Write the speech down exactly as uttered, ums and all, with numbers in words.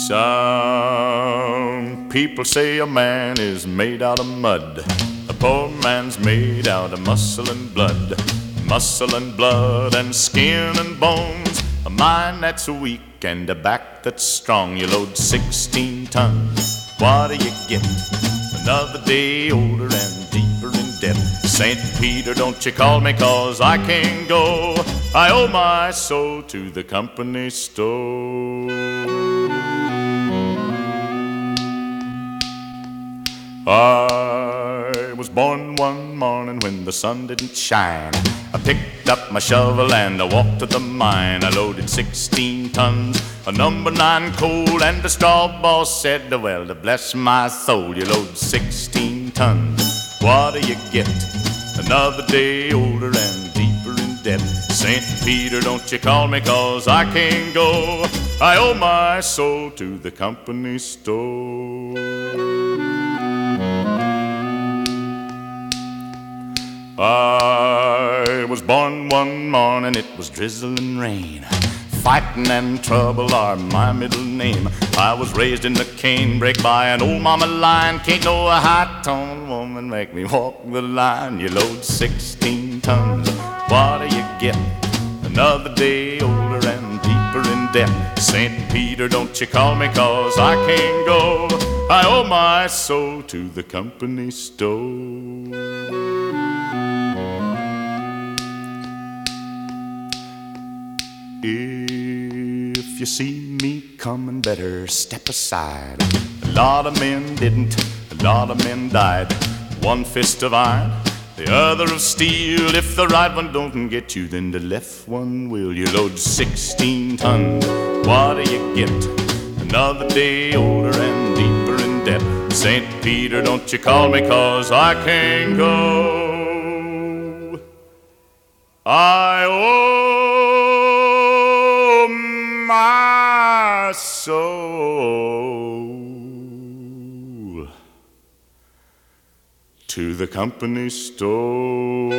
Some people say a man is made out of mud. A poor man's made out of muscle and blood. Muscle and blood and skin and bones. A mind that's weak and a back that's strong. You load sixteen tons, what do you get? Another day older and deeper in debt. Saint Peter, don't you call me, cause I can't go. I owe my soul to the company store. I was born one morning when the sun didn't shine. I picked up my shovel and I walked to the mine. I loaded sixteen tons of number nine coal, and the straw boss said, well, to bless my soul, you load sixteen tons, what do you get? Another day older and deeper in debt. Saint Peter, don't you call me, cause I can't go. I owe my soul to the company store. I was born one morning, it was drizzling rain. Fighting and trouble are my middle name. I was raised in the canebrake by an old mama lion. Can't no high-toned woman make me walk the line. You load sixteen tons, what do you get? Another day older and deeper in debt. Saint Peter, don't you call me, cause I can't go. I owe my soul to the company store. If you see me coming, better step aside. A lot of men didn't, a lot of men died. One fist of iron, the other of steel. If the right one don't get you, then the left one will. You load sixteen tons, what do you get? Another day older and deeper in debt. Saint Peter, don't you call me, cause I can't go. I owe my soul to the company store.